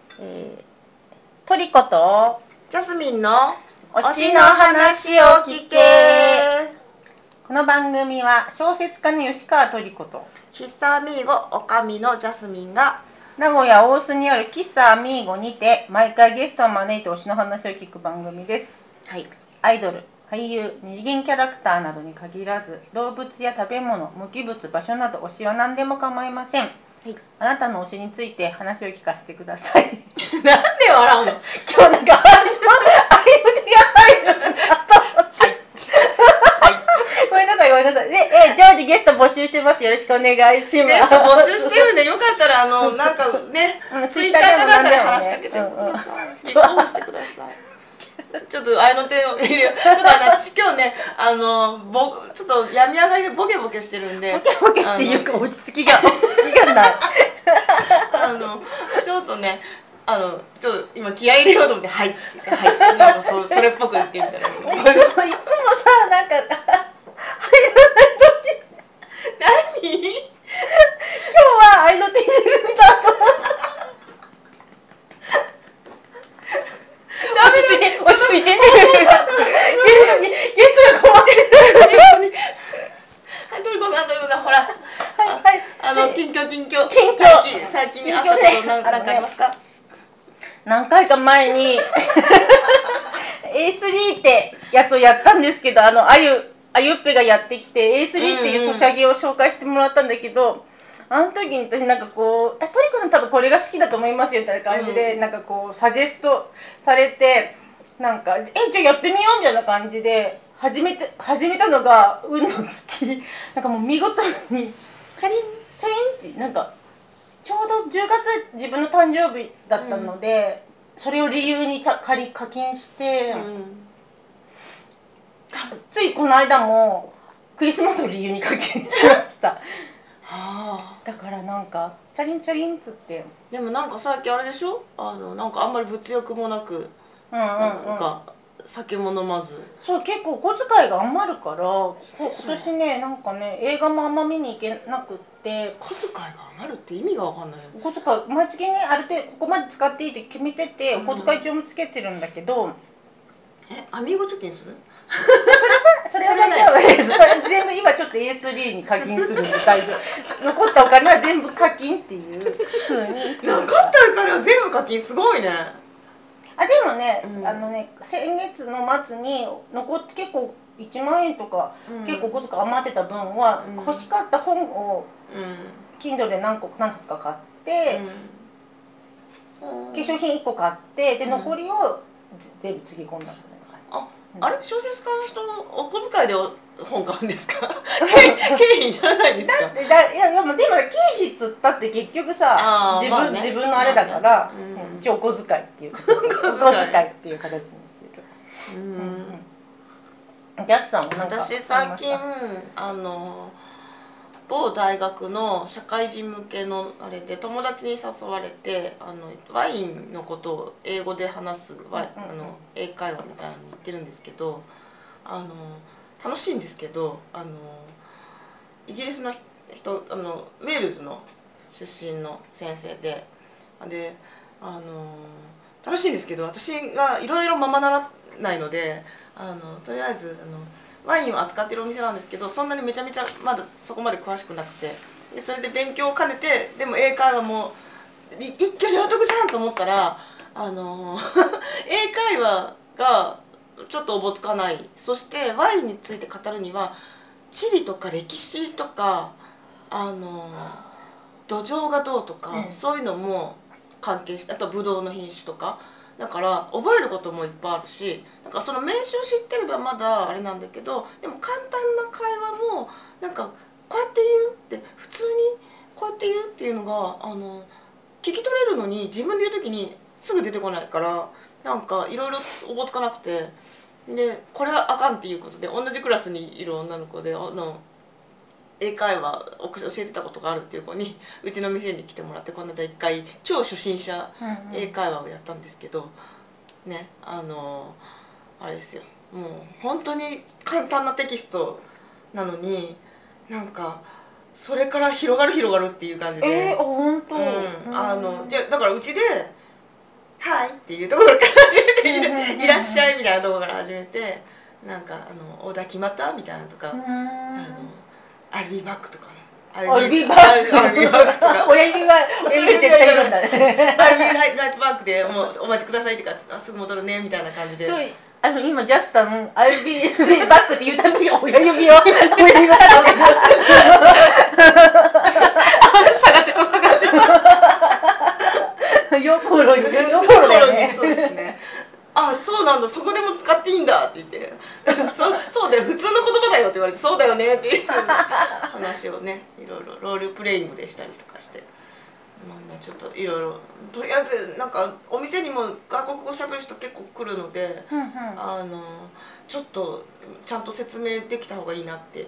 トリコとジャスミンの推しの話を聞け。この番組は小説家の吉川トリコと喫茶アミーゴおかみのジャスミンが名古屋大須にある喫茶アミーゴにて毎回ゲストを招いて推しの話を聞く番組です。 はい、 アイドル、俳優、二次元キャラクターなどに限らず、動物や食べ物、無機物、場所など推しは何でも構いません。あなたの推しについて話を聞かせてください。 なんで笑うの？ 今日なんかアイム手が入るなと。ごめんなさいごめんなさい。で、常時ゲスト募集してます。よろしくお願いします。 ゲスト募集してるんで、よかったらなんかね、ツイッターかなんかで話しかけてください。立候補してください。ちょっと愛の手を入れよう。ちょっと私今日ね、ちょっと病み上がりでボケボケしてるんで、 ボケボケっていうか落ち着きがない。 ちょっとね、ちょっと今気合い入れようと思って、はいって言って、はい、なんかそれっぽく言ってみたら。いつもさ、 なんか何？ 今日は愛の手入れるみたいな。落ち着いて落ち着いて。ゲスが困ってる。 はい、トリコさんほら、近況最近あったこと何かありますか？ 何回か前にA3 ってやつをやったんですけど、あゆっぺがやってきて A3 っていうソシャゲを紹介してもらったんだけど、あの時に私なんかこうトリコさん多分これが好きだと思いますよみたいな感じで、なんかこうサジェストされて、なんかじゃあやってみようみたいな感じで始めたのが運の月。なんかもう見事にチャリンってなんかちょうど10月自分の誕生日だったので、それを理由に課金して、ついこの間もクリスマスを理由に課金しました。だからなんかチャリンっつって。 でもなんか最近あれでしょ、なんかあんまり物欲もなく、なんか酒も飲まず。 そう、結構お小遣いが余るから今年ね、なんかね映画もあんま見に行けなくって。 小遣いが余るって意味が分かんないよ。 お小遣い毎月ねある程度ここまで使っていいって決めてて、お小遣い帳もつけてるんだけど。 アミーゴ貯金する？ それは大丈夫です。全部今ちょっと A3 に課金するんで大丈夫。残ったお金は全部課金っていう風に。 残ったお金は全部課金、すごいね。 でもね、先月の末に残って結構1万円とか、結構お小遣い余ってた分は、欲しかった本を Kindle で何冊か買って、化粧品1個買って、で残りを全部つぎ込んだみたいな感じ。 あれ、小説家の人お小遣いで本買うんですか？経費いらないですか？ いやでも経費っつったって結局さ、自分のあれだから、一応お小遣いっていう形にしてる。ジャスさんは何かありました？ 私最近某大学の社会人向けのあれで友達に誘われて、ワインのことを英語で話す英会話みたいなのに行ってるんですけど、楽しいんですけど、イギリスの人、ウェールズの出身の先生で楽しいんですけど、私がいろいろままならないので、とりあえずワインを扱ってるお店なんですけど、そんなにめちゃめちゃまだそこまで詳しくなくて、でそれで勉強を兼ねて、でも英会話も一挙両得じゃんと思ったら、英会話がちょっとおぼつかない。そしてワインについて語るには地理とか歴史とか土壌がどうとか、そういうのも関係して、あとブドウの品種とか。だから覚えることもいっぱいあるし、なんかその名詞を知ってればまだあれなんだけど、でも簡単な会話もなんかこうやって言うって、普通にこうやって言うっていうのが聞き取れるのに、自分で言う時にすぐ出てこないから、なんかいろいろおぼつかなくて、でこれはあかんっていうことで、同じクラスにいる女の子で英会話を教えてたことがあるっていう子にうちの店に来てもらって、この間一回超初心者英会話をやったんですけどね、あれですよ、もう本当に簡単なテキストなのに、なんかそれから広がるっていう感じで。 本当。 だからうちではいっていうところから始めていらっしゃいみたいなところから始めて、なんかオーダー決まったみたいなとか、アルビーバックとかね、 アルビーバックとか、 親指絶対いるんだね。 アルビーライトバックでもうお待ちくださいってか、すぐ戻るねみたいな感じで。 今ジャスさんアルビーバックって言うたびに親指を下がってたよころだよね。 そうですね。あ、そうなんだ、そこでも使っていいんだって言って、そうだよ、普通の言葉だよって言われて、そうだよねっていう話をね、いろいろロールプレイングでしたりとかして、まあね、ちょっといろいろ、とりあえずなんかお店にも外国語喋る人結構来るので、ちょっとちゃんと説明できた方がいいなって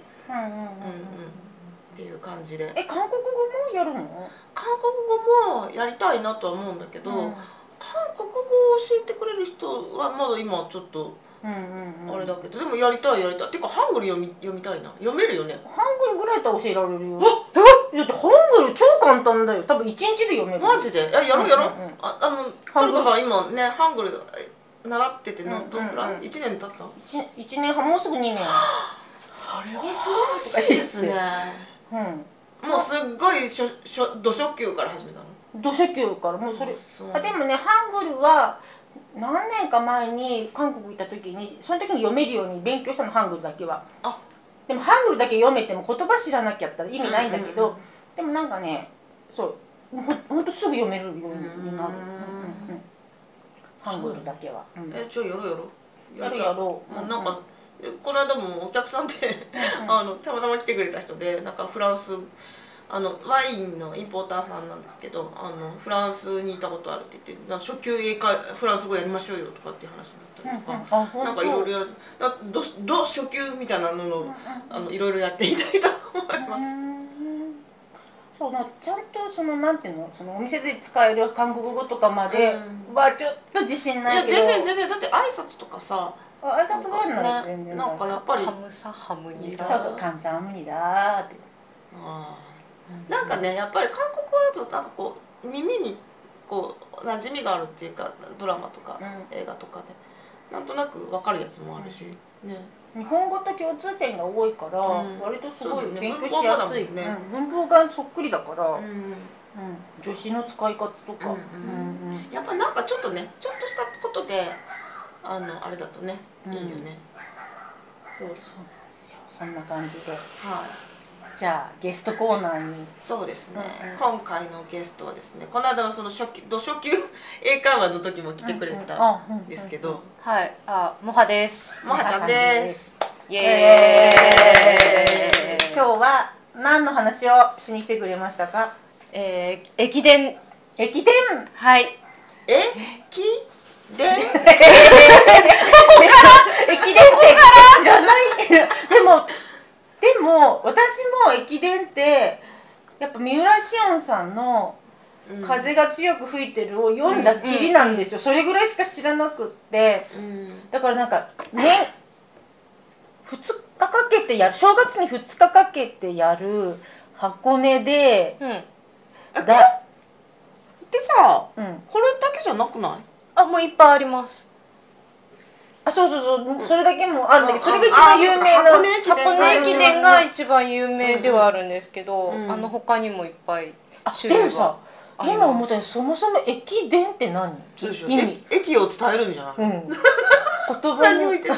っていう感じで。 韓国語もやるの？ 韓国語もやりたいなとは思うんだけど、韓国語を教えてくれる人はまだ今ちょっとあれだけど、でもやりたいてかハングル読みたいな。読めるよね。 ハングルぐらいだったら教えられるよ。だってハングル超簡単だよ。多分1日で読める。 マジで？やろう。トルコさん今ねハングル習っててどんくらい？1年経った？ 1年半、もうすぐ2年。 それは素晴らしいですね。もうすっごい土初級から始めたの？ 土初級からもうそれ。でもね、ハングルは何年か前に韓国行った時に、その時に読めるように勉強したの、ハングルだけは。でもハングルだけ読めても言葉知らなきゃったら意味ないんだけど、でもなんかね、そうほんとすぐ読めるようになる。ハングルだけは。 じゃあやろう。 やろう。 なんかこの間もお客さんでたまたま来てくれた人で、なんかフランスワインのインポーターさんなんですけど、フランスにいたことあるって言って、初級英会フランス語やりましょうよとかっていう話になったりとか、なんかいろいろやる、ど初級みたいなのをいろいろやっていきたいと思います。 そうちゃんとそのなんていうの、そのお店で使える韓国語とかまではちょっと自信ないけど。 いや全然だって挨拶とかさ。 挨拶ぐらいなら全然。 なんかやっぱりカムサハムニダ。 そうカムサハムニダって。 なんかね、やっぱり韓国語だとなんかこう耳にこう馴染みがあるっていうか、ドラマとか映画とかでなんとなく分かるやつもあるしね。 日本語と共通点が多いから割とすごい勉強しやすい。文法がそっくりだから助詞の使い方とかやっぱなんかちょっとね、ちょっとしたことであれだとねいいよね。 そうなんですよ。そんな感じで。 はい。 じゃあゲストコーナーに。 そうですね、今回のゲストはですね、この間のその土初級英会話の時も来てくれたんですけど、 はい、モハです。 モハちゃんです。 イエーイ。 今日は何の話をしに来てくれましたか？ 駅伝。 駅伝。 はい。 駅伝。 そこから駅伝って知らない。でも私も駅伝ってやっぱ三浦しおんさんの「風が強く吹いてる」を読んだきりなんですよ。それぐらいしか知らなくって、だからなんかね、2日かけてやる、正月に2日かけてやる箱根ででさ、これだけじゃなくない？ もういっぱいあります。 そう、それだけもあるんだけど、それが一番有名な箱根駅伝が一番有名ではあるんですけど、他にもいっぱい種類はあります。 今思ったよりそもそも駅伝って何？ 意味？駅を伝えるんじゃない？言葉において。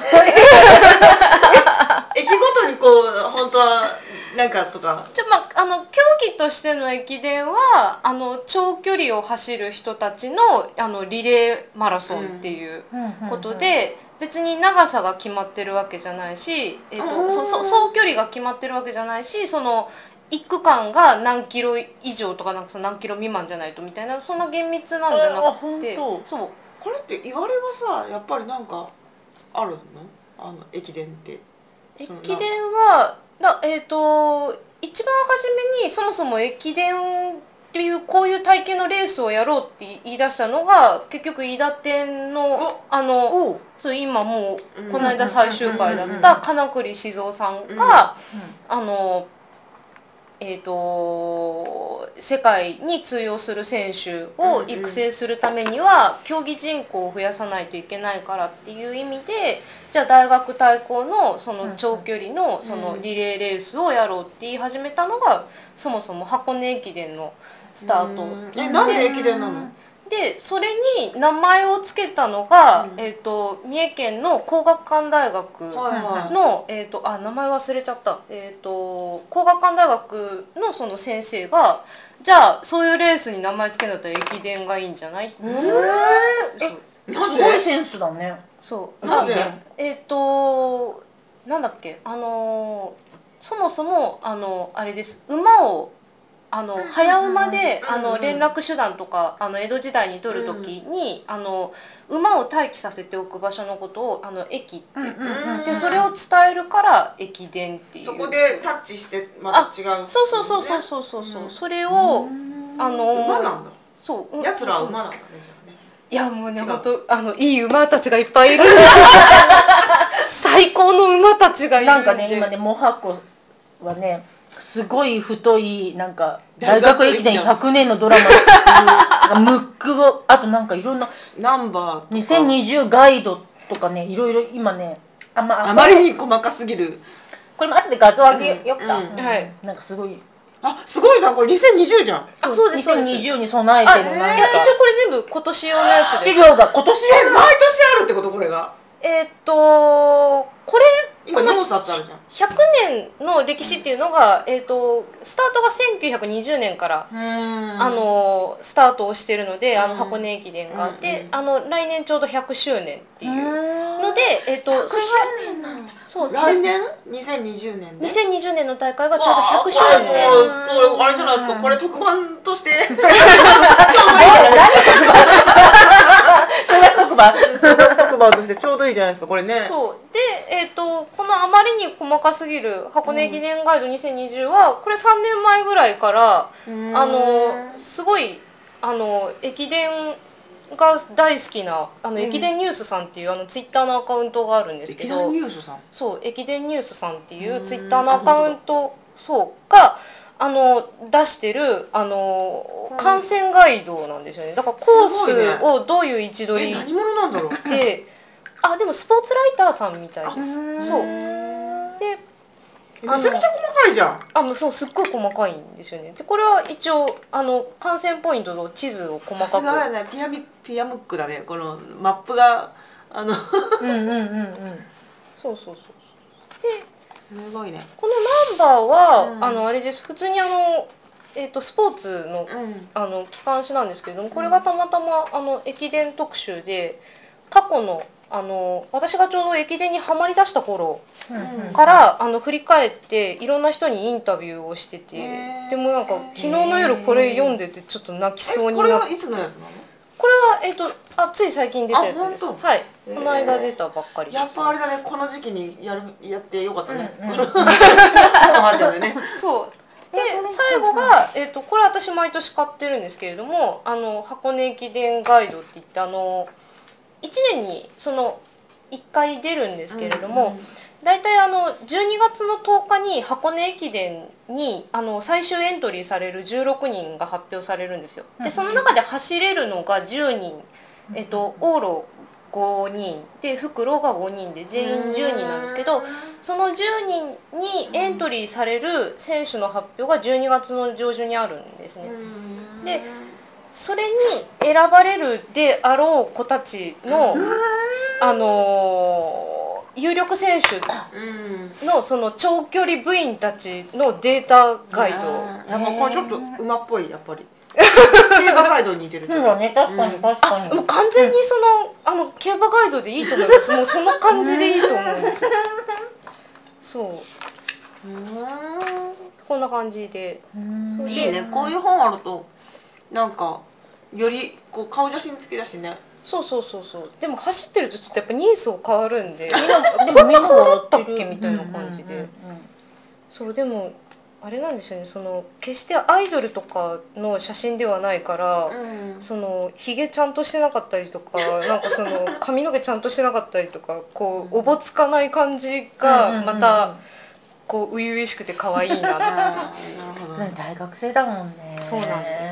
駅ごとにこう本当はなんかとか。 競技としての駅伝は長距離を走る人たちのリレーマラソンっていうことで、別に長さが決まってるわけじゃないし、総距離が決まってるわけじゃないし、その1区間が何キロ以上とかなんか何キロ未満じゃないとみたいな、そんな厳密なんじゃなくて、そう。 これって言われはさ、やっぱりなんかあるの？駅伝って。 駅伝は一番初めにそもそも駅伝っていうこういう体型のレースをやろうって言い出したのが結局飯田店のそう今もうこの間最終回だった金栗静雄さんが世界に通用する選手を育成するためには競技人口を増やさないといけないからっていう意味で、じゃあ大学対抗のその長距離のそのリレーレースをやろうって言い始めたのがそもそも箱根駅伝のスタートなんで駅伝なの？ で、それに名前を付けたのが、三重県の皇學館大学の、名前忘れちゃった、皇學館大学のその先生が、じゃあそういうレースに名前付けんだったら駅伝がいいんじゃないっていう。 すごいセンスだね。 そうなぜ？ なんだっけ、そもそもあれです、馬を早馬で連絡手段とか江戸時代に取る時に馬を待機させておく場所のことを駅ってで、それを伝えるから駅伝っていう。 そこでタッチしてまた違う。 そうそうそうそうそうそうそう、それを馬なんだ。 そう、 奴らは馬なんだね、じゃあね。 いやもうね、本当いい馬たちがいっぱいいるんですよ。最高の馬たちがいるんで。 なんかね、今ね、モハコはね、すごい太いなんか大学駅伝100年のドラマっていうムックを、あとなんかいろんなナンバー 2020ガイドとかね、いろいろ今ね、 あまりに細かすぎる。 これも後で画像上げよっか。 はい。 なんかすごい。 すごいじゃん、これ2020じゃん。 そうですそうです。 2020に備えてるなんか。 いや、一応これ全部今年用のやつです。 資料が今年毎年あるってこと、これが。 これ今4冊あるじゃん。 100年の歴史っていうのが、スタートが1920年からスタートをしてるので、箱根駅伝が、で来年ちょうど100周年っていうので、 100周年なんだ。そう、来年2020年で 2020年の大会がちょうど100周年。 これあれじゃないですか、これ特番として正月特番としてちょうどいいじゃないですか、これね。 そうで、このあまりに細かすぎる箱根駅伝ガイド2020はこれ3年前ぐらいからすごい駅伝が大好きな駅伝ニュースさんっていうツイッターのアカウントがあるんですけど、 駅伝ニュースさん、 そう、駅伝ニュースさんっていうツイッターのアカウントが出してる観戦ガイドなんですよね。だからコースをどういう位置取り何者なんだろうで、でもスポーツライターさんみたいです。そうで、 めちゃめちゃ細かいじゃん。 そう、すっごい細かいんですよね。でこれは一応観戦ポイントの地図を細かく。 さすがだね、ピアムックだね、このマップがそうそうそう。ですごいね。 このナンバーは、あれです。普通にスポーツの、機関誌なんですけれども、これがたまたま駅伝特集で過去の私がちょうど駅伝にはまりだした頃から振り返っていろんな人にインタビューをしてて、でもなんか昨日の夜これ読んでてちょっと泣きそうになって。 これはいつのやつなの？ これはつい最近出たやつです。はい、この間出たばっかりです。 やっぱあれだね、この時期にやってよかったね。 そうで、最後がこれ私毎年買ってるんですけれども、箱根駅伝ガイドっていって1年にその1回出るんですけれども、だいたい12月の10日に箱根駅伝に最終エントリーされる16人が発表されるんですよ。でその中で走れるのが10人、往路5人で復路が5人で全員10人なんですけど、その10人にエントリーされる選手の発表が12月の上旬にあるんですね。でそれに選ばれるであろう子たちの有力選手のその長距離部員たちのデータガイド。 やっぱこれちょっと馬っぽい、やっぱり競馬ガイドに似てる。 そうだね、確かに確かに。 もう完全に競馬ガイドでいいと思います。もうその感じでいいと思うんですよ。そう。こんな感じで。 いいね、こういう本あるとなんかよりこう顔写真付きだしね。 そう。でも走ってるとちょっとやっぱ人相変わるんで、こんな顔だったっけみたいな感じで。そう、でもあれなんですよね、決してアイドルとかの写真ではないから、ひげちゃんとしてなかったりとか、なんか髪の毛ちゃんとしてなかったりとか、こうおぼつかない感じがまたこう初々しくて可愛いななるほど。 大学生だもんね。 そうなんです。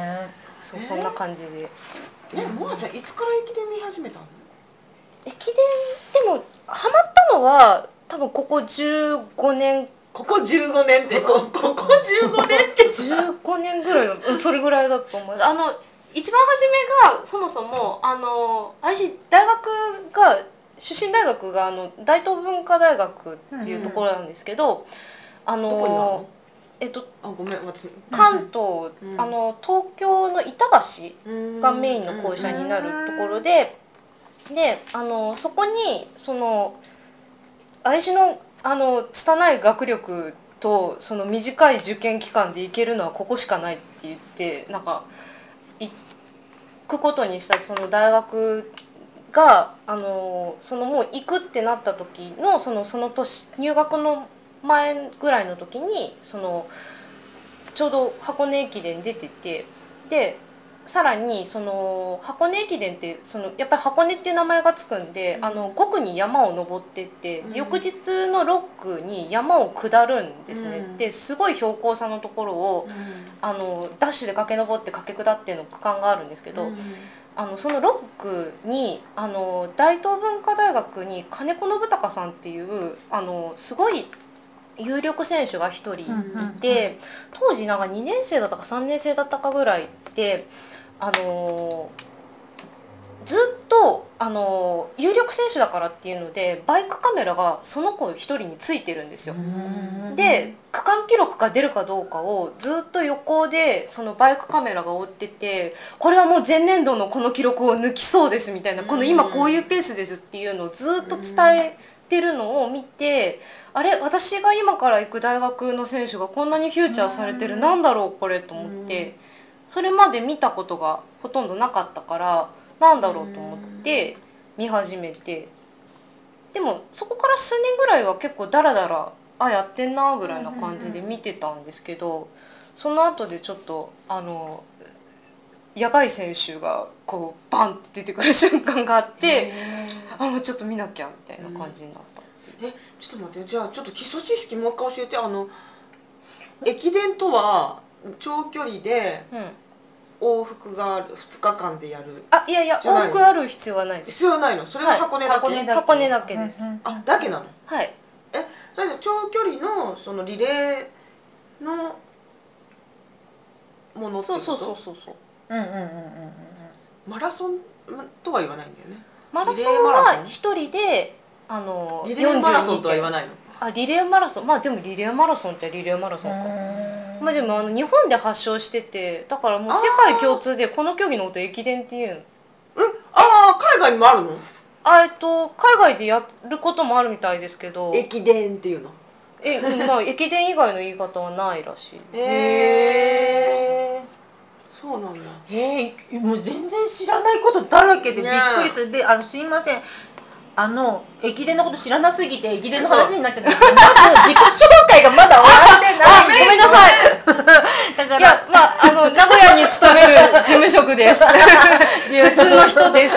そう、そんな感じで。 もあちゃんいつから駅伝見始めたの？ 駅伝でもハマったのは多分ここ15年。 ここ15年ってここ15年って 15年ぐらいのそれぐらいだと思う。一番初めがそもそも私大学が出身大学が大東文化大学っていうところなんですけど、 どこにあるの？ごめん、 関東、東京の板橋がメインの校舎になるところで、そこに私の拙い学力とその短い受験期間で行けるのはここしかないって言って、なんか行くことにしたその大学がもう行くってなった時のその年入学の前ぐらいの時にちょうど箱根駅伝出てて、でさらに箱根駅伝ってやっぱり箱根っていう名前がつくんで、5区に山を登ってって、翌日の6区に山を下るんですね。ですごい標高差のところを、ダッシュで駆け上って駆け下っての区間があるんですけど、その6区に大東文化大学に金子信孝さんっていうすごい有力選手が1人いて、当時なんか2年生だったか3年生だったかぐらいで、ずっと有力選手だからっていうのでバイクカメラがその子1人についてるんですよ。で区間記録が出るかどうかをずっと横でそのバイクカメラが追ってて、これはもう前年度のこの記録を抜きそうですみたいな、この今こういうペースですっていうのをずっと伝えてるのを見て、あれ私が今から行く大学の選手がこんなにフューチャーされてる、なんだろうこれと思って、それまで見たことがほとんどなかったからなんだろうと思って見始めて、でもそこから数年ぐらいは結構ダラダラやってんなぐらいな感じで見てたんですけど、その後でちょっとやばい選手がこうバンって出てくる瞬間があって、もうちょっと見なきゃみたいな感じになった。 ちょっと待って、じゃあちょっと基礎知識もう一回教えて。駅伝とは長距離で往復が2日間でやる。 いやいや往復ある必要はないです。 必要はないの？それは箱根だけ？ 箱根だけです。 だけなの？ はい。 だって長距離のそのリレーのものってこと？ そう。 マラソンとは言わないんだよね。 マラソンは一人でリレーマラソンとは言わないの？ リレーマラソン、でもリレーマラソンってリレーマラソンか。でも日本で発祥してて、だからもう世界共通でこの競技のこと駅伝っていうの。 海外にもあるの？ 海外でやることもあるみたいですけど。 駅伝っていうの？ 駅伝以外の言い方はないらしい。 そうなんだ。 もう全然知らないことだらけでびっくりする。で、すいません。駅伝のこと知らなすぎて駅伝の話になっちゃったけど、まず自己紹介がまだ終わってない。 ごめんなさい。だからいや、名古屋に勤める事務職です。普通の人です。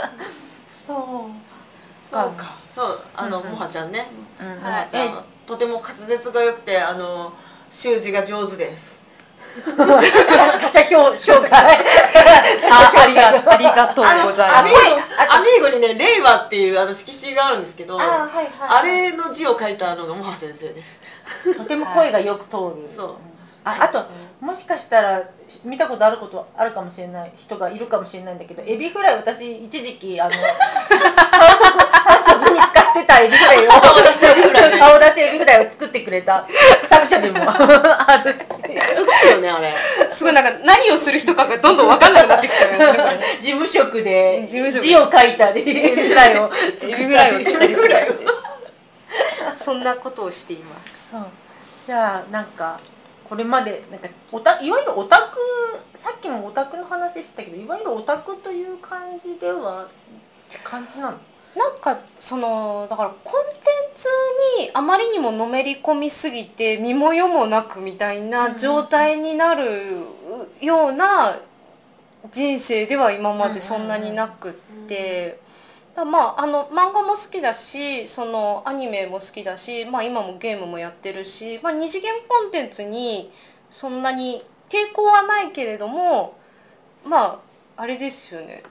そうか。もはちゃんね。もはちゃんとても滑舌が良くて習字が上手です。 他者紹介ありがとうございます。 アミーゴにね、令和っていう色紙があるんですけど、あれの字を書いたのがもは先生です。 とても声がよく通る。 そう。 あともしかしたら見たことあるかもしれない人がいるかもしれないんだけど、エビフライ、私一時期反則に使ってたエビフライを顔出しエビフライを作ってくれた作者でもある。 すごいよねあれ。 すごいなんか何をする人かがどんどん分かんなくなってきちゃうよね。 事務職で字を書いたりエビフライを作ったりする人です。そんなことをしています。 じゃあなんかこれまでなんかいわゆるオタク、さっきもオタクの話したけど、いわゆるオタクという感じなの？ なんかだからコンテンツにあまりにものめり込みすぎて身も世もなくみたいな状態になるような人生では今までそんなになくって、 まあ漫画も好きだし、そのアニメも好きだし、まあ、今もゲームもやってるし、まあ、二次元コンテンツにそんなに抵抗はないけれども、まああれですよね、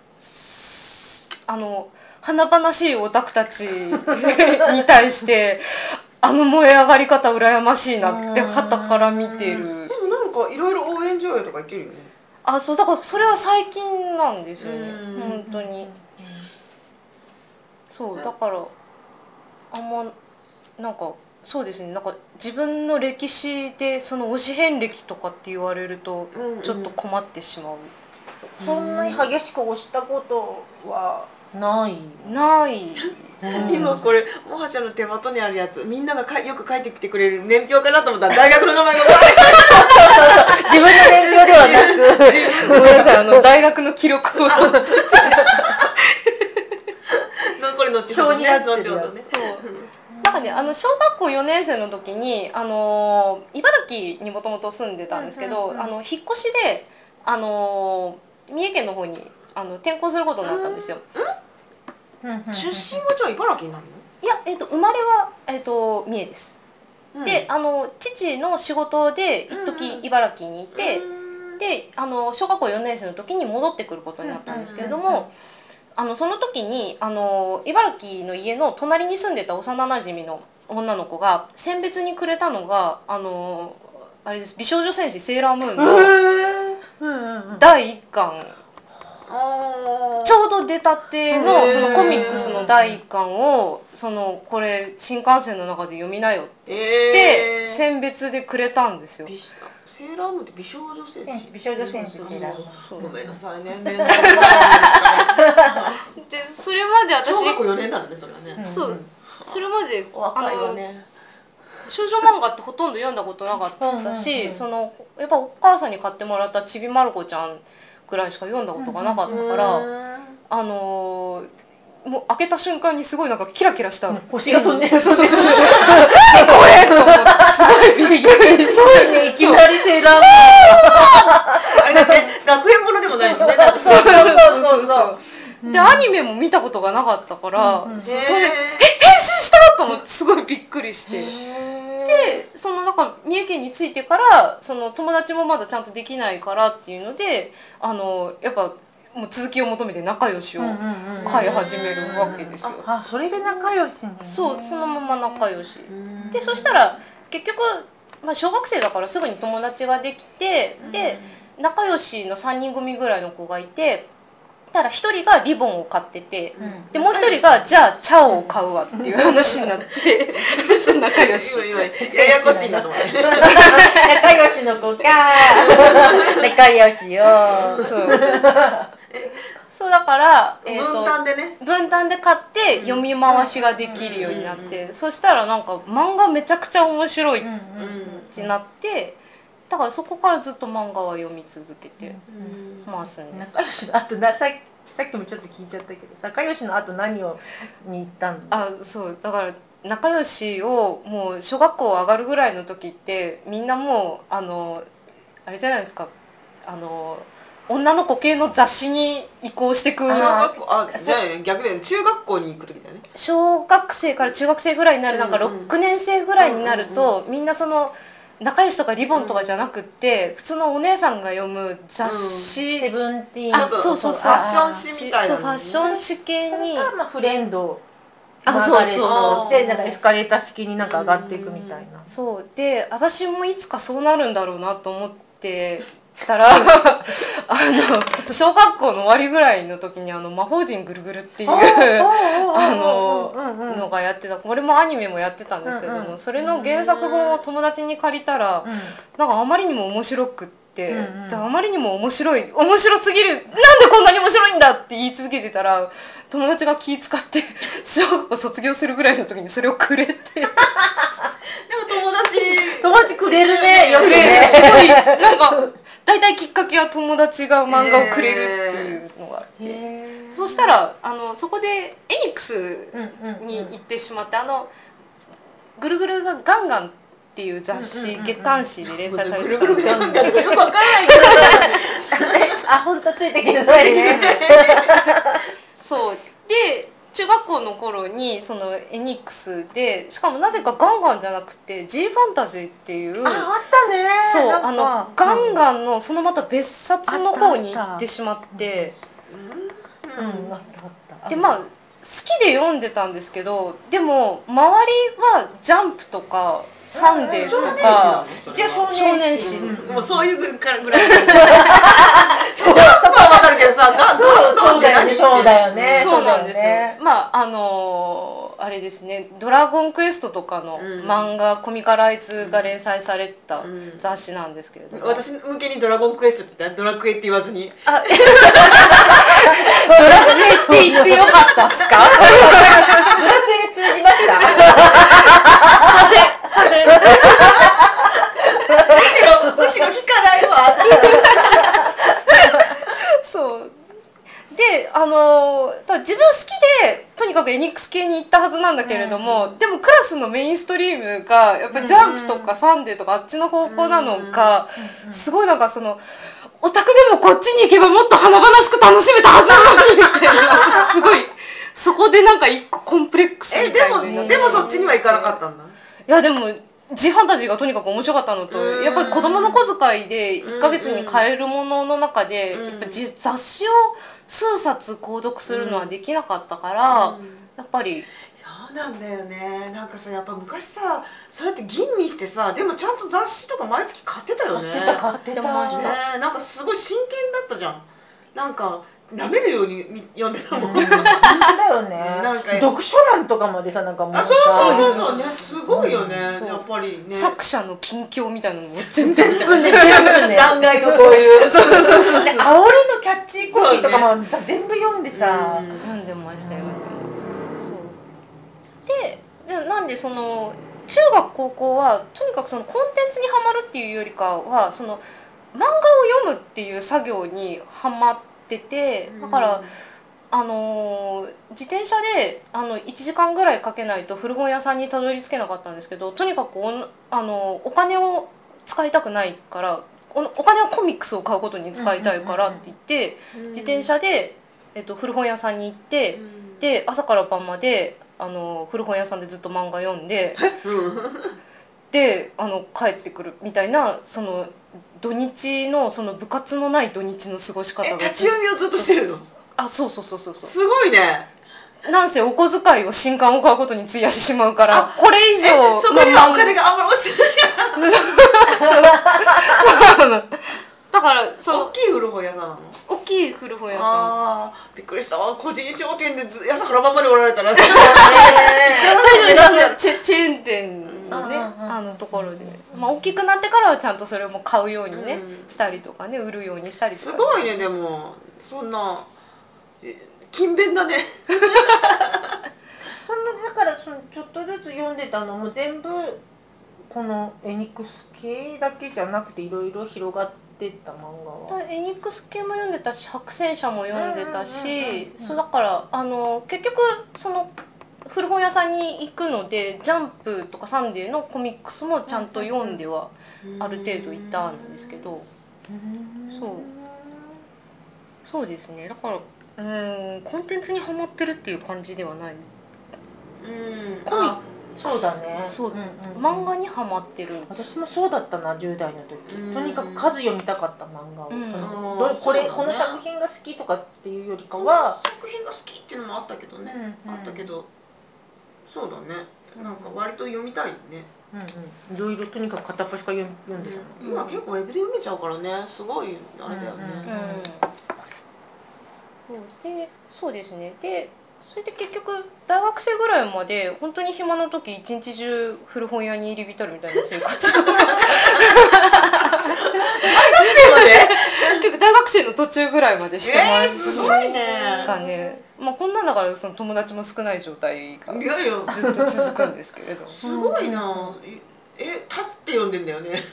華々しいオタクたちに対して燃え上がり方羨ましいなって傍から見てる。 でもなんかいろいろ応援上映とか行けるよね。 そうだからそれは最近なんですよね、本当に。そうだからあんまなんかそうですね、なんか自分の歴史でその推し遍歴とかって言われるとちょっと困ってしまう。 そんなに激しく押したことはない今これもはちゃんの手元にあるやつ、みんながよく書いてきてくれる年表かなと思ったら大学の名前が自分の年表ではなくごめんなさい、大学の記録をこれ後ほどね、後ほどね。 そうなんかね、小学校4年生の時に茨城にもともと住んでたんですけど、引っ越しで三重県の方に転校することになったんですよ。 出身はじゃあ茨城になるの？ いや、生まれは三重です。で父の仕事で一時茨城にいて、で小学校4年生の時に戻ってくることになったんですけれども、その時に茨城の家の隣に住んでた幼なじみの女の子が選別にくれたのがあれです、美少女戦士セーラームーンの第1巻、ちょうど出たてのそのコミックスの第1巻をこれ新幹線の中で読みなよって言って選別でくれたんですよ。 セーラームーンって美少女戦士。 美少女戦士。 ごめんなさいね。でそれまで私小学校4年なんでそれはね。 そう、それまで若いわね。 少女漫画ってほとんど読んだことなかったし、やっぱお母さんに買ってもらったちびまる子ちゃんくらいしか読んだことがなかったから、もう開けた瞬間にすごいなんかキラキラした星が飛んでる。 そうこれと思ってすごいびっくりしていきなりセーラームーンあれだって学園ものでもないしね。 そうでアニメも見たことがなかったからそれ変身したと思ってすごいびっくりして。でなんか三重県に着いてから友達もまだちゃんとできないからっていうのでやっぱもう続きを求めて仲良しを飼い始めるわけですよ。 それで仲良しね。 そう、そのまま仲良しで、そしたら結局、小学生だからすぐに友達ができて、で仲良しの3人組ぐらいの子がいて、ただ1人がリボンを買ってて、でもう1人がじゃあチャオを買うわっていう話になって仲良しややこしいなと思って仲良しの子か仲良しよ。 そうだから分担でね、 分担で買って読み回しができるようになって、そしたらなんか漫画めちゃくちゃ面白いってなって、だからそこからずっと漫画は読み続けてますね。 仲良しの後さっきもちょっと聞いちゃったけど、仲良しの後何をに行ったの？ そうだから仲良しをもう小学校上がるぐらいの時ってみんなもうあれじゃないですか、女の子系の雑誌に移行してく。 じゃあ逆で中学校に行く時だよね。 小学生から中学生ぐらいになる、なんか6年生ぐらいになると、みんな仲良しとかリボンとかじゃなくって、普通のお姉さんが読む雑誌、 セブンティーン、 そうファッション誌みたいな、 ファッション誌系に、 フレンドそうでなんかエスカレーター式になんか上がっていくみたいな。 そうで、私もいつかそうなるんだろうなと思ってたら小学校の終わりぐらいの時に魔法陣ぐるぐるっていうのがやってた、これもアニメもやってたんですけども、それの原作本を友達に借りたら、なんかあまりにも面白くって、あまりにも面白すぎる、なんでこんなに面白いんだって言い続けてたら、友達が気遣って小学校卒業するぐらいの時にそれをくれてでも友達くれるね、よくね。 すごいなんか大体きっかけは友達が漫画をくれるっていうのがあって、そしたらそこでエニックスに行ってしまって、ぐるぐるがガンガンっていう雑誌、月刊誌で連載されてたので、 よくわからないけど本当ついてきてないね。 そうで中の頃にそのエニックスで、しかもなぜかガンガンじゃなくて G ファンタジーっていう、 あったね。 そうなんかガンガンのそのまた別冊の方に行ってしまって、 あったあった。 でまあ好きで読んでたんですけど、でも周りはジャンプとかサンデーとか少年誌、 もうそういうぐらいそうはわかるけどさ、 そうだよね、そうだよね。 そうなんですよ。まああれですね、ドラゴンクエストとかの漫画、コミカライズが連載された雑誌なんですけれども、 私向けにドラゴンクエストって言ったらドラクエって言わずに、 ドラクエって言ってよかったっすか？ ドラクエで通じました。 させむしろ聞かないわ。 そうで自分好きでとにかくエニックス系に行ったはずなんだけれども、でもクラスのメインストリームがやっぱりジャンプとかサンデーとかあっちの方向なのがすごいなんかそのオタクでもこっちに行けばもっと華々しく楽しめたはずなのにみたいな、すごいそこでなんか一個コンプレックスみたいなのになってでもそっちには行かなかったんだ。 いやでもGファンタジーがとにかく面白かったのと、やっぱり子供の小遣いで1ヶ月に買えるものの中でやっぱ雑誌を数冊購読するのはできなかったから、やっぱりそうなんだよね。なんかさ、やっぱ昔さ、そうやって吟味してさ、でもちゃんと雑誌とか毎月買ってたよね。 買ってました。 ね、なんかすごい真剣だったじゃん。なんか舐めるように読んでたもん。 本当だよね。 なんか読書欄とかまでさ、なんかもうさ、 そうね、すごいよね。やっぱりね。 作者の近況みたいなのも全部見てました。断崖のこういう。 そう煽りのキャッチコピーとかもさ、全部読んでさ。 読んでましたよ。でなんでその中学高校はとにかくそのコンテンツにはまるっていうよりかはその漫画を読むっていう作業にはまってて、だから自転車で1時間ぐらいかけないと古本屋さんにたどり着けなかったんですけど、とにかくお金を使いたくないからお金をコミックスを買うことに使いたいからって言って自転車で、古本屋さんに行って、で朝から晩まで古本屋さんでずっと漫画読んでで帰ってくるみたいな、その土日のその部活のない土日の過ごし方が立ち読みをずっとしてるの？ あ、そうすごいね。 なんせお小遣いを新刊を買うことに費やしてしまうから、これ以上のそこにはお金があんまり落ちてない。 だから大きい古本屋さんなの？ 大きい古本屋さん。 ああ、びっくりしたわ。個人商店で朝から晩までおられたら大丈夫、チェーン店のねところで、まあ大きくなってからはちゃんとそれも買うようにねしたりとかね、売るようにしたりとか。 すごいね。でもそんな勤勉だね。 だからちょっとずつ読んでたのも全部このエニックス系だけじゃなくていろいろ広がってった漫画は。 エニックス系も読んでたし、白戦車も読んでたし、そうだから結局その古本屋さんに行くのでジャンプとかサンデーのコミックスもちゃんと読んではある程度いたんですけど、そうですね。だからコンテンツにハマってるっていう感じではない。 そうだね。 漫画にハマってる。 私もそうだったな、10代の時。とにかく数読みたかった漫画を。この作品が好きとかっていうよりかは、 作品が好きっていうのもあったけどね。あったけど、そうだね。なんか割と読みたいね。 いろいろとにかく片っ端から読んでたの。 今結構ウェブで読めちゃうからね、すごいあれだよね。 そうですね。でそれで結局大学生ぐらいまで本当に暇な時一日中古本屋に入り浸るみたいな生活を大学生まで結構大学生の途中ぐらいまでしてました。 すごいね。 まあこんなんだからその友達も少ない状態がずっと続くんですけれど。 すごいな。立って読んでんだよね。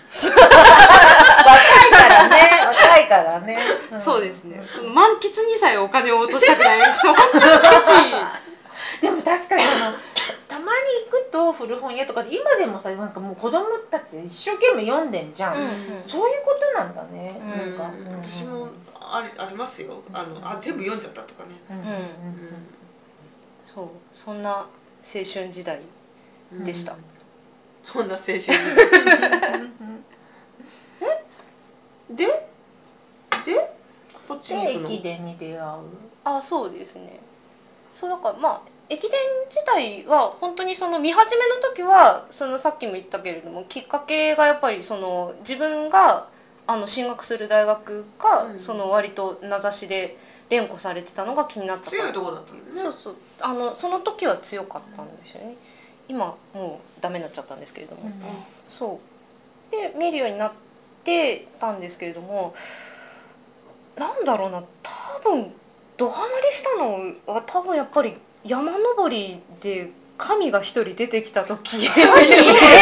若いからね。 そうですね。その満喫にさえお金を落としたくないみたいな、本当にケチ。 でも確かにたまに行くと古本屋とかで今でもさ、なんかもう子供たち一生懸命読んでんじゃん。そういうことなんだね。 私もありますよ。全部読んじゃったとかね。 そうそんな青春時代でした、 そんな青春時代でこっちに行くの？ 駅伝に出会う。 あ、そうですね。そうだからまあ駅伝自体は本当にその見始めの時はそのさっきも言ったけれどもきっかけがやっぱりその自分が進学する大学がその割と名指しで連呼されてたのが気になったから。 強いところだったんですね。 そうそうその時は強かったんですよね。今もうダメになっちゃったんですけれども、そうで見るようになってたんですけれども、なんだろうな、多分ドハマりしたのは多分やっぱり山登りで神が一人出てきた時山登り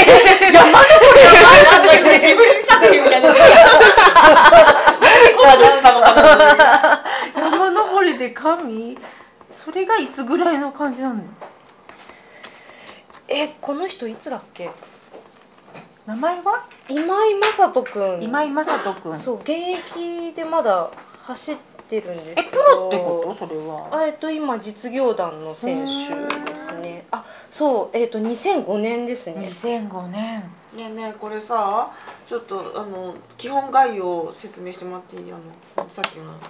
ジブリ作品みたいな山登りで神、それがいつぐらいの感じなの？ この人いつだっけ？ 名前は今井正人君。 今井正人君。 そう現役でまだ走ってるんですけど。 プロってこと？それは今実業団の選手ですね。あ、そう2005年ですね。 2005年。 ねえねえ、これさ、ちょっと基本概要を説明してもらっていい？さっきの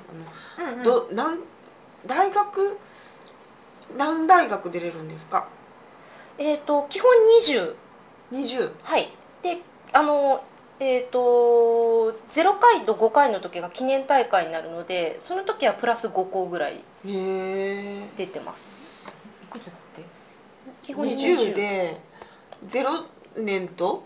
何大学出れるんですか？ 基本20。はい。で0回と5回の時が記念大会になるので、その時はプラス5校ぐらい出てます。 いくつだって？ 基本 20で0年と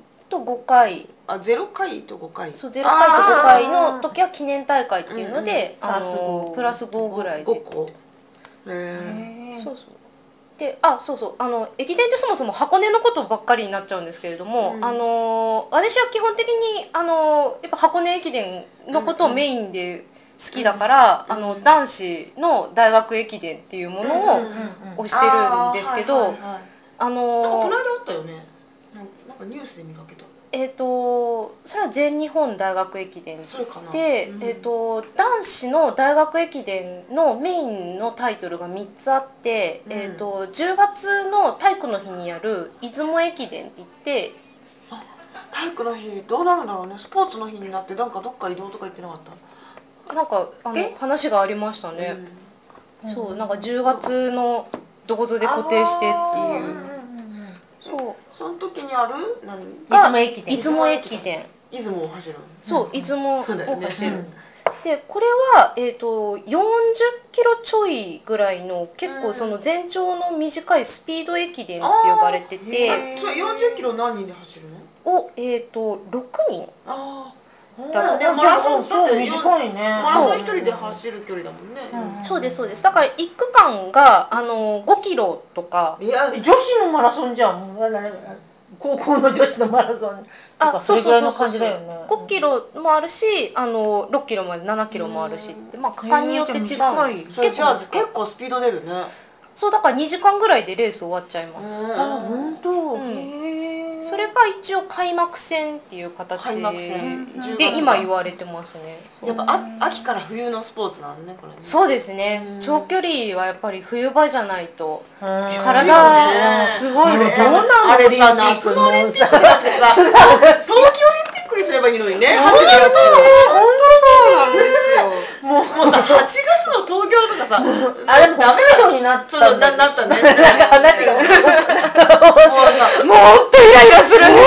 5回。 0回と5回。 そう、0回と5回の時は記念大会っていうので、プラス5ぐらいで。 5個。 そうそう。で、そうそう、駅伝ってそもそも箱根のことばっかりになっちゃうんですけれども、私は基本的にやっぱ箱根駅伝のことをメインで好きだから、男子の大学駅伝っていうものを推してるんですけど、 なんかこの間あったよね。なんかニュースで見かけた。 それは全日本大学駅伝で、男子の大学駅伝のメインのタイトルが3つあって、10月の体育の日にやる出雲駅伝って言って、 体育の日どうなるんだろうね。スポーツの日になってなんかどっか移動とか言ってなかった？ なんか話がありましたね。そう、なんか10月のどこぞで固定してっていう。 その時にある出雲駅伝。 出雲を走る。 そう、出雲を走る。でこれは40キロちょいぐらいの結構その全長の短いスピード駅伝って呼ばれてて、 それ40キロ何人で走るの？ を6人。 だね、マラソンそう短いね。 マラソン一人で走る距離だもんね。 そうですそうです。だから1区間が5キロとか。 いや、女子のマラソンじゃん。高校の女子のマラソンとかそれぐらいの感じだよね。 5キロもあるし、6キロまで7キロもあるしって、まあ区間によって違うんです。 結構スピード出るね。 そうだから2時間ぐらいでレース終わっちゃいます。 本当。 それが一応開幕戦っていう形で今言われてますね。 やっぱ秋から冬のスポーツなんね、これ。 そうですね。長距離はやっぱり冬場じゃないと体すごい。 あれさ、夏のオリンピックだってさ、冬季オリンピックにすればいいのにね。走るやつ。 本当そうなんですよ。 もうさ、8月の東京とかさ、 あれダメなになったなったね。 話がもうもっとイライラするんですよ、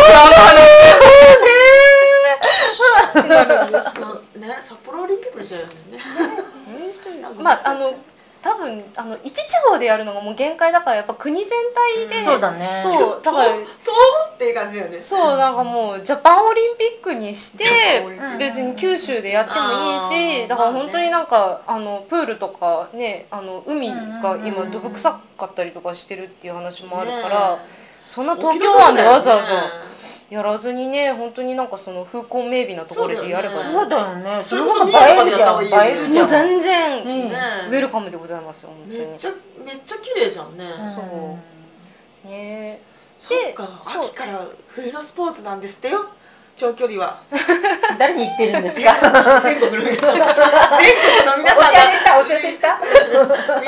ね、札幌オリンピックにしちゃうよね。 まあ多分一地方でやるのがもう限界だから、やっぱ国全体で、 そうだね。 そうだから東っていう感じだよね。 そう、なんかもうジャパンオリンピックにして別に九州でやってもいいし、だから本当になんかプールとかね、海が今どぶ臭かったりとかしてるっていう話もあるから、そんな東京湾でわざわざやらずにね、本当になんかその風光明媚なところでやればいい。 そうだよね。 それこそ映えるじゃん。映えるじゃん。 もう全然ウェルカムでございますよ、本当に。 めっちゃ綺麗じゃんね。 そうね。 そっか、秋から冬のスポーツなんですってよ、長距離は。 誰に言ってるんですか？ 全国の皆さんがお知らせした皆さん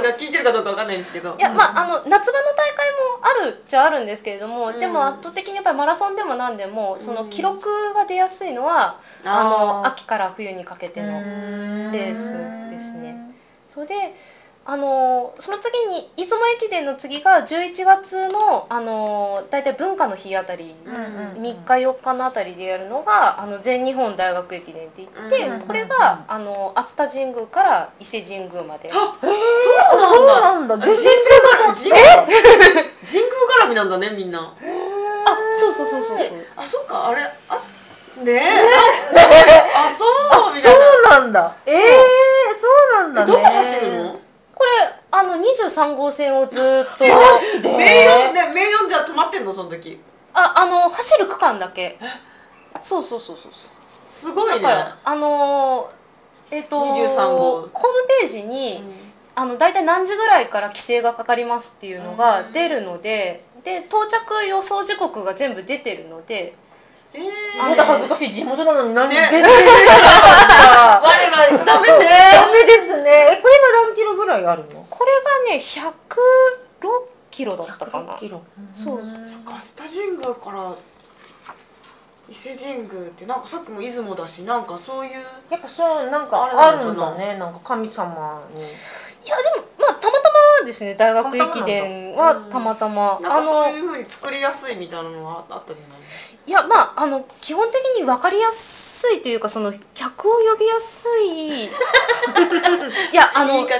が聞いてるかどうかわかんないんですけど。 いや、まあ、夏場の大会もあるっちゃあるんですけれども、でも圧倒的にやっぱりマラソンでも何でもその記録が出やすいのは、秋から冬にかけてのレースですね。それでその次に出雲駅伝の次が11月のだいたい文化の日あたり、3日4日のあたりでやるのが全日本大学駅伝って言って、これが熱田神宮から伊勢神宮まで。 そうなんだ。全然知らなかった。 神宮絡みなんだね、みんな。 そうそう。 あ、そっか、あれ、ねえ。あ、そうみたいな。 そうなんだ。そうなんだね。 どこ走るの？ これ23号線をずっと名誉じゃ止まってんのその時？ 走る区間だけ。そう。すごいね。 だから23号ホームページにだいたい何時ぐらいから規制がかかりますっていうのが出るので、到着予想時刻が全部出てるので。 まだ恥ずかしい、地元なのに何全然我らダメね。 ダメですね。これが何キロぐらいあるの？ これがね106キロだったかな。 106キロ。 そう。 そっか、熱田神宮から伊勢神宮ってなんかさっきも出雲だし、なんかそういうやっぱそうなんかあるんだね。なんか神様に。 いやでもまあたまたまですね、大学駅伝はたまたまなんかそういう風に作りやすいみたいなのはあったんじゃないの？ いやまあ基本的に分かりやすいというか、その客を呼びやすいいや言い方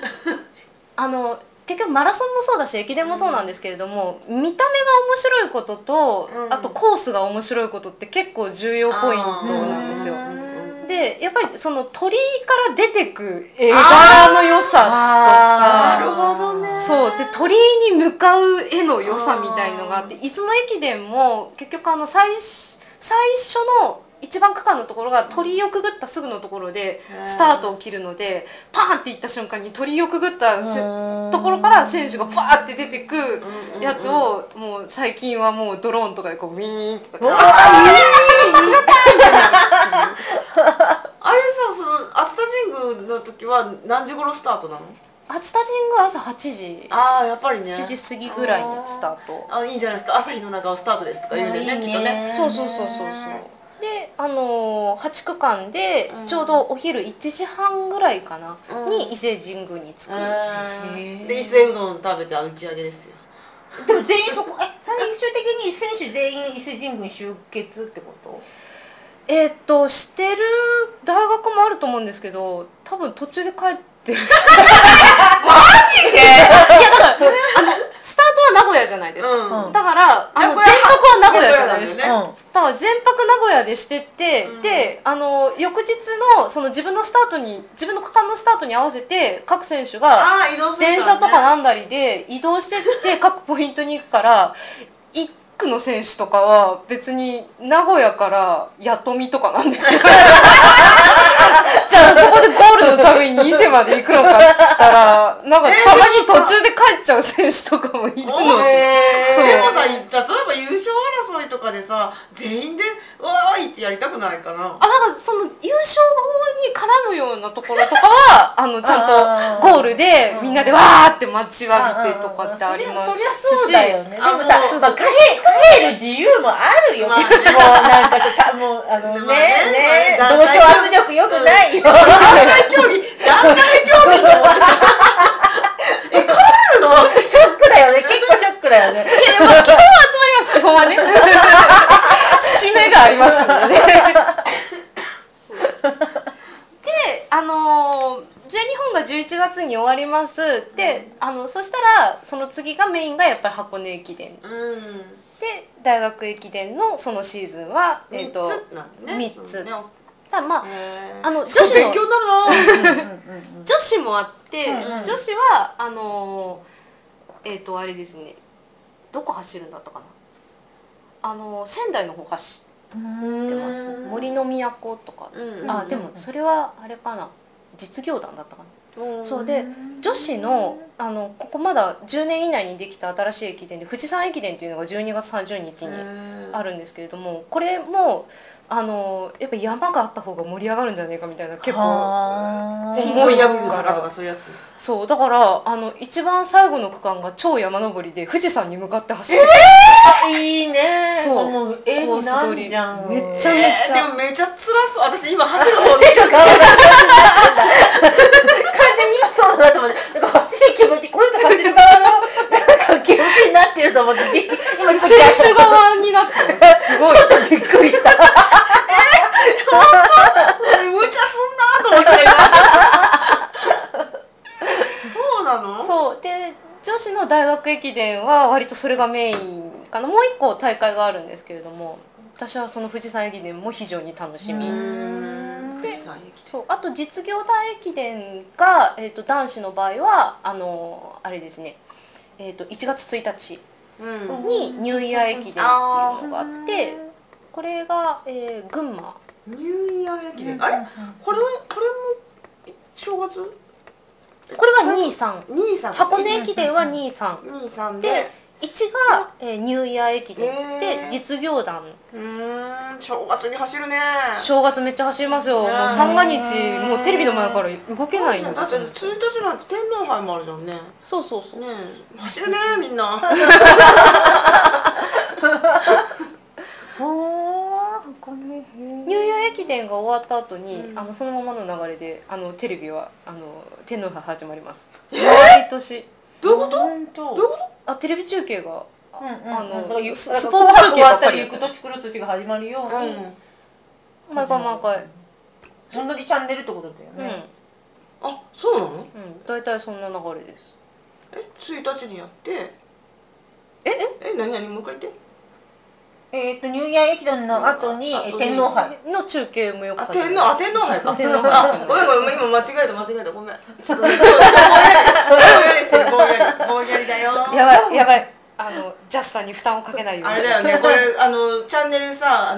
結局マラソンもそうだし駅伝もそうなんですけれども、見た目が面白いことと、あとコースが面白いことって結構重要ポイントなんですよ。でやっぱりその鳥居から出てく絵柄の良さとか、 なるほどね。 そうで鳥居に向かう絵の良さみたいのがあって、出雲駅伝も結局最初の一番区間のところが鳥居をくぐったすぐのところでスタートを切るので、パーンっていった瞬間に鳥居をくぐったところから選手がパーって出てくやつを、もう最近はもうドローンとかでこうウィーンとかあれさ、その熱田神宮の時は何時頃スタートなの？ 熱田神宮朝8時。 やっぱりね。 7時過ぎぐらいにスタート。 いいんじゃないですか。朝日の中をスタートですとか言うね、きっとね。 そう。で8区間でちょうどお昼1時半ぐらいかなに伊勢神宮に着く。 で伊勢うどん食べて打ち上げですよ。 でも全員そこ最終的に選手全員伊勢神宮に集結ってこと？ してる大学もあると思うんですけど、多分途中で帰ってる。 マジで？ いやだからスタートは名古屋じゃないですか。だから全泊は名古屋じゃないですか。だから全泊名古屋でしてって、で翌日のその自分の区間のスタートに合わせて各選手が電車とかなんだりで移動してって各ポイントに行くから、1区の選手とかは別に名古屋から弥富とかなんですよ。じゃあそこでゴールのために伊勢まで行くのかっつったら、なんかたまに途中で帰っちゃう選手とかもいるので、 でもさ、例えば優勝争いとかでさ、全員でわーいってやりたくないかな。 なんかその優勝に絡むようなところとかはちゃんとゴールでみんなでわーって待ちわびてとかってありますし、 そりゃそうだよね。でもさ、帰る自由もあるよ。もうなんかもうね、同調圧力良くないよ。 団体競技の帰るの？ ショックだよね。結構ショックだよね。 いや基本は集まります。基本はね。締めがありますので。で全日本が11月に終わります。でそしたらその次がメインがやっぱり箱根駅伝。で大学駅伝のそのシーズンは3つ。ただまあ女子の勉強になるな。 女子もあって、女子はあれですね、どこ走るんだったかな、仙台の方走ってます。森の都とか。でもそれはあれかな、実業団だったかな。そうで女子のここまだ10年以内にできた新しい駅伝で富士山駅伝っていうのが12月30日にあるんですけれども、これもやっぱ山があった方が盛り上がるんじゃないかみたいな結構重い破る坂とかそういうやつ。 そうだから一番最後の区間が超山登りで富士山に向かって走る、 いいね。 そうもう絵になんじゃん。 めっちゃめっちゃ、 でもめっちゃ辛そう。私今走る方走る側完全に今そうだなと思って、なんか走る気持ち、この人走る側のなんか気持ちになってると思って、今選手側になってますすごいちょっとびっくりした。 無茶すんなと思ってそうなの？ そうで、女子の大学駅伝は割とそれがメインかな。もう一個大会があるんですけれども、私はその富士山駅伝も非常に楽しみ。 富士山駅伝。 そう、あと実業団駅伝が、男子の場合はあれですね、1月1日にニューイヤー駅伝っていうのがあって、これが、群馬。 ニューイヤー駅伝。あれ？これも正月？ これが23。 23。 箱根駅伝は23。 23 で1が、ニューイヤー駅伝で実業団。 正月に走るね。 正月めっちゃ走りますよ。もう三が日もうテレビの前から動けないんですよ。 だって1日なんて天皇杯もあるじゃんね。 そうそうそう。 ねえ、走るねみんな。 ニューイヤー駅伝が終わった後に、そのままの流れでテレビは天皇杯始まります。毎年。 どういうこと？どういうこと？ テレビ中継がスポーツ中継ばっかり。 行く年来る年が始まるように。 毎回毎回。 同じチャンネルってことだよね。 あ、そうなの？ 大体そんな流れです。 1日にやって。何もう一回言って。 ニューイヤー駅伝の後に天皇杯の中継もよく始まる。 天皇杯か。 天皇杯。 ごめん今間違えたごめん。ちょっとぼんやりしてるぼんやりだよ。 やばいジャスさんに負担をかけないように。 あれだよね、これチャンネルさ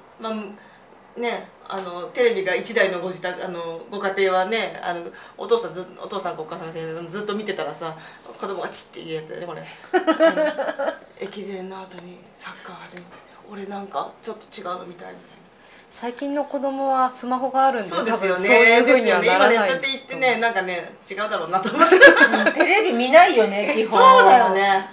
テレビが1台のご自宅ご家庭はねお父さんお母さんがずっと見てたらさ、子供がチッていうやつだよねこれ。駅伝の後にサッカー始めて、俺なんかちょっと違うの見たいみたいな。 最近の子供はスマホがあるんで、 そうですよね。 そういう風にはならない。 今ねそうやって言ってね、なんかね違うだろうなと思って。 テレビ見ないよね基本。 そうだよね。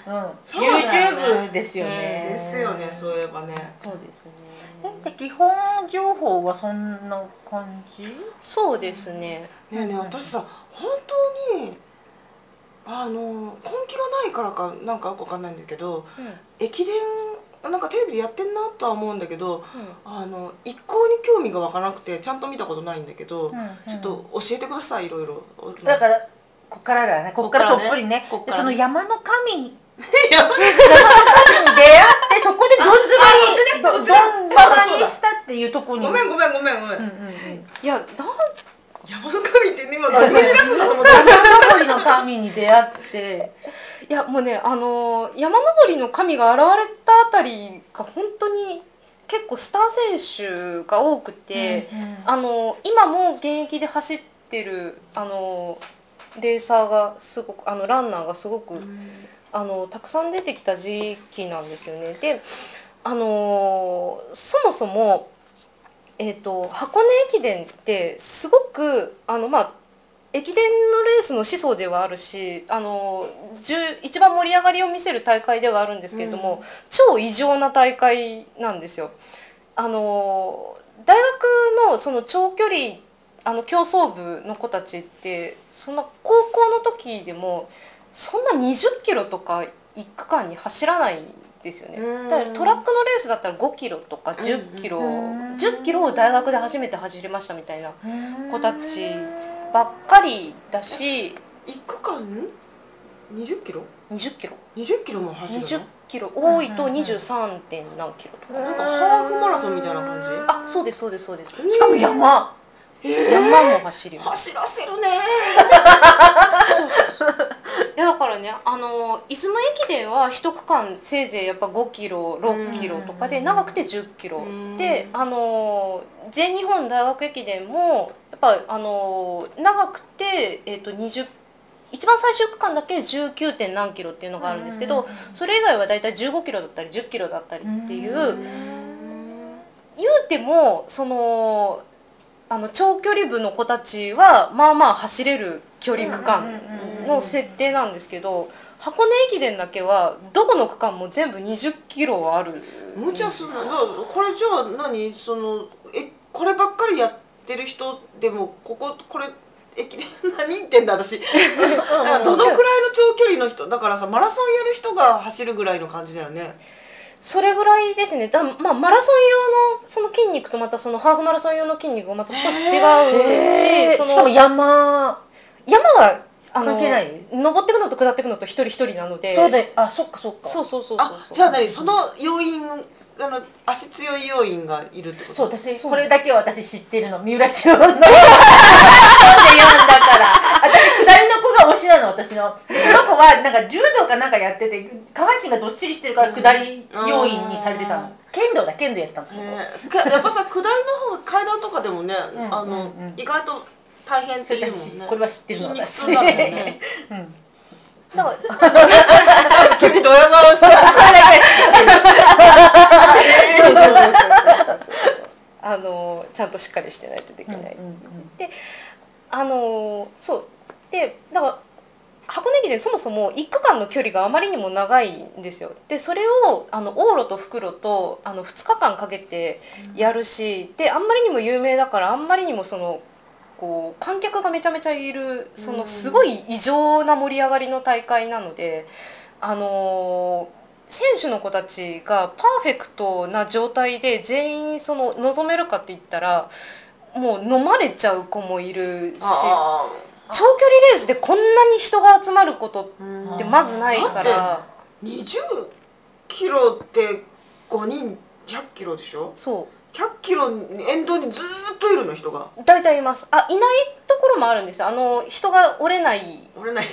YouTube ですよね。 ですよね、そういえばね。 そうですね。 基本情報はそんな感じ？ そうですね。 ねえねえ、私さ本当に根気がないからかなんかよくわかんないんだけど、駅伝なんかテレビでやってんなとは思うんだけど、一向に興味が湧かなくてちゃんと見たことないんだけど、ちょっと教えてくださいいろいろ。 だからこっからだね、こっからとっぷりね。その山の神に山の神に出会ってそこでどんずばにしたっていうところに。 ごめん。 いや山の神って今どこに出すんだと思って。 山登りの神に出会って。 いやもうね山登りの神が現れたあたりが本当に結構スター選手が多くて、今も現役で走ってるレーサーがすごくランナーがすごくたくさん出てきた時期なんですよね。でそもそも箱根駅伝ってすごく駅伝のレースの始祖ではあるし一番盛り上がりを見せる大会ではあるんですけれども、超異常な大会なんですよ。大学のその長距離競走部の子たちってそんな高校の時でもそんな20キロとか1区間に走らないんですよね。だからトラックのレースだったら5キロとか10キロ10キロを大学で初めて走りましたみたいな子たちばっかりだし、 1区間20キロ 20キロ 20キロも走るの ？20キロ多いと 23. 点何キロとか、 なんかハーフマラソンみたいな感じ？ そうですしかも山も走ります。 走らせるね。 いやだからね出雲駅伝は一区間せいぜいやっぱ5キロ6キロとかで長くて10キロで全日本大学駅伝もやっぱ長くて20 一番最終区間だけ 19. 点何キロっていうのがあるんですけど、それ以外はだいたい15キロだったり10キロだったりっていう、言うてもその長距離部の子たちはまあまあ走れる距離区間の設定なんですけど、箱根駅伝だけはどこの区間も全部20キロはある。 無茶するの。これじゃあ何こればっかりやってる人でもこれ駅伝何言ってんだ私どのくらいの長距離の人だからさ、マラソンやる人が走るぐらいの感じだよね。 それぐらいですね。まあ、マラソン用のその筋肉とまたそのハーフマラソン用の筋肉がまた少し違うし、 しかも山は関係ない？ 登っていくのと下っていくのと一人一人なので。 そうで、そっか。 そう。 じゃあその要因足強い要因がいるってこと？ そう、これだけは私知ってるの。三浦紫音の本で読んだから。私下りの子が推しなの、私の。その子はなんか柔道かなんかやってて、下半身がどっしりしてるから下り要因にされてたの。剣道やってたんですよ。 やっぱさ、下りの方階段とかでもね、意外と大変っていうもんね。 これは知ってるの私。 筋肉痛だもんね。 だから君ドヤ顔してる。 ちゃんとしっかりしてないとできない。で、そうでだから箱根駅伝そもそも1区間の距離があまりにも長いんですよ。でそれを往路と復路と2日間かけてやるし、であんまりにも有名だからあんまりにもこう観客がめちゃめちゃいるすごい異常な盛り上がりの大会なので、選手の子たちがパーフェクトな状態で全員臨めるかって言ったらもう飲まれちゃう子もいるし、長距離レースでこんなに人が集まることってまずないから。 20キロって5人100キロでしょ。 そう 100キロ沿道にずっといるの人が。 大体います。いないところもあるんですよ。人が折れない。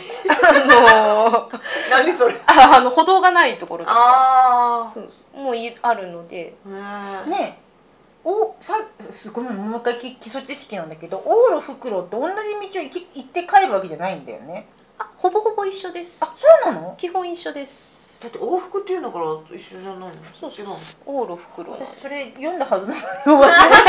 何それ。 歩道がないところとか。そうもうあるので。 ねえ。ごめん、もう一回基礎知識なんだけど、往路復路って同じ道を行って帰るわけじゃないんだよね。 ほぼほぼ一緒です。 そうなの？ 基本一緒です。 だって往復っていうのから一緒じゃないの？ そう違うの？ 往路復路。 私それ読んだはずなのよ。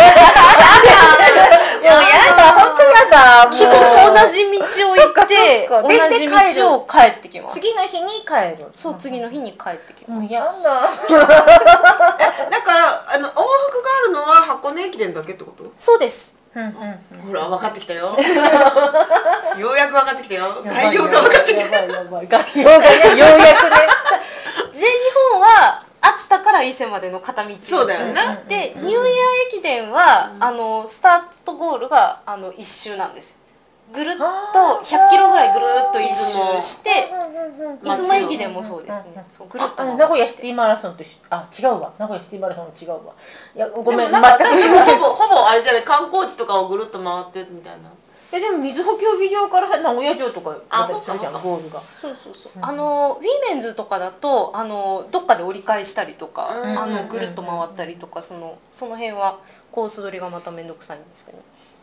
やだ、本当やだ。 基本同じ道を行って同じ道を帰ってきます。 次の日に帰る。 そう、次の日に帰ってきます。 もうやだ。 だから往復があるのは箱根駅伝だけってこと？ そうです。 ほら分かってきたよ。ようやく分かってきたよ。概要が分かってきた。 概要がね、ようやくね。 全日本は熱田から伊勢までの片道。 そうだよね。 で、ニューイヤー駅伝はスタートゴールが一周なんです。ぐるっと100キロぐらいぐるっと一周して、出雲駅伝もそうですね。ぐるっと名古屋シティマラソンと違うわ。名古屋シティマラソン違うわ。いや、ごめん、 全くほぼあれじゃない、観光地とかをぐるっと回ってみたいな。 でも水補競技場から名古屋城とかだったりするじゃん、ゴールが。 そう。ウィメンズとかだとどっかで折り返したりとかぐるっと回ったりとかその辺はコース取りがまた面倒くさいんですけど。